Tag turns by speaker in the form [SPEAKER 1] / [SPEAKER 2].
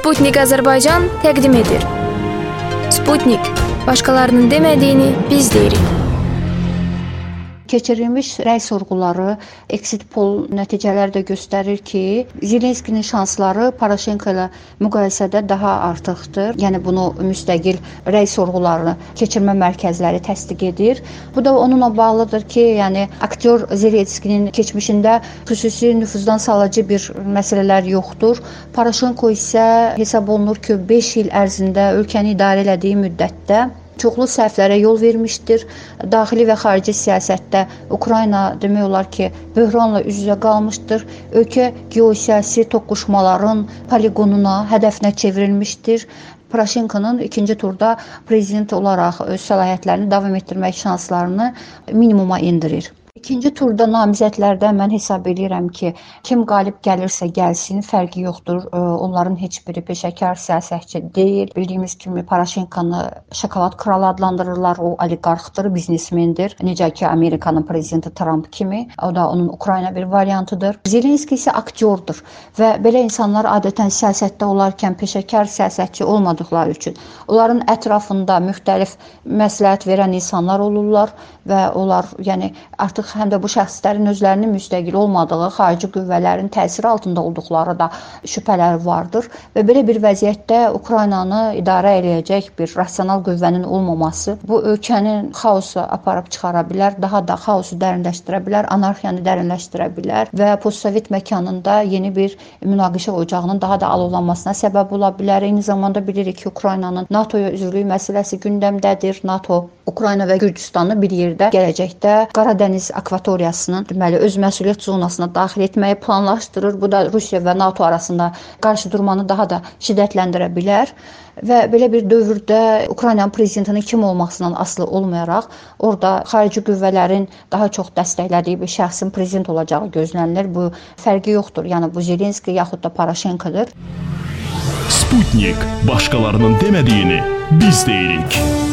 [SPEAKER 1] Sputnik Azərbaycan təqdim edir. Sputnik, başqalarının demədiyini biz deyirik.
[SPEAKER 2] Keçirilmiş rəy sorğuları, exit poll nəticələri də göstərir ki, Zelenskinin şansları Poroşenko ilə müqayisədə daha artıqdır. Yəni bunu müstəqil rəy sorğularını keçirmə mərkəzləri təsdiq edir. Bu da onunla bağlıdır ki, yəni aktyor Zelenskinin keçmişində xüsusi nüfuzdan salıcı bir məsələlər yoxdur. Poroşenko isə hesab olunur ki, 5 il ərzində ölkəni idarə elədiyi müddətdə çoxlu səhvlərə yol vermişdir. Daxili və xarici siyasətdə Ukrayna demək olar ki, böhranla üz-üzə qalmışdır. Ölkə geosiyasi toqquşmaların poligonuna, hədəfinə çevrilmişdir. Poroşenkonun ikinci turda prezident olaraq öz səlahiyyətlərini davam etdirmək şanslarını minimuma endirir. İkinci turda namizədlərdə mən hesab edirəm ki, kim qalib gəlirsə gəlsin, fərqi yoxdur. Onların heç biri peşəkar siyasətçi deyil. Bildiyimiz kimi Poroşenkonu şokolad kralı adlandırırlar. O oliqarxdır, biznesmendir. Necə ki Amerikanın prezidenti Trump kimi. O da onun Ukrayna bir variantıdır. Zelenski isə aktyordur və belə insanlar adətən siyasətdə olarkən peşəkar siyasətçi olmadıqları üçün onların ətrafında müxtəlif məsləhət verən insanlar olurlar və onlar yəni artıq həm də bu şəxslərin özlərinin müstəqil olmadığı, xarici qüvvələrin təsiri altında olduqları da şübhələri vardır və belə bir vəziyyətdə Ukraynanı idarə edəcək bir rasional qüvvənin olmaması bu ölkənin xaosu aparıb çıxara bilər, daha da xaosu dərinləşdirə bilər, anarxiyanı dərinləşdirə bilər və postsovet məkanında yeni bir münaqişə ocağının daha da alovlanmasına səbəb ola bilər. Eyni zamanda bilirik ki, Ukraynanın NATO-ya üzvlüyü məsələsi gündəmdədir. NATO Ukrayna və Gürcüstanı bir yerdə gələcəkdə Qara Dəniz akvatoriyasının deməli öz məsuliyyət zonasına daxil etməyi planlaşdırır. Bu da Rusiya və NATO arasında qarşıdurmanı daha da şiddətləndirə bilər və belə bir dövrdə Ukraynanın prezidentinin kim olmasından asılı olmayaraq orada xarici qüvvələrin daha çox dəstəklədiyi bir şəxsin prezident olacağı gözlənilir. Bu fərqi yoxdur. Yəni bu Zelenski yaxud da Poroşenkodur.
[SPEAKER 3] Sputnik, başqalarının demədiyini biz deyirik.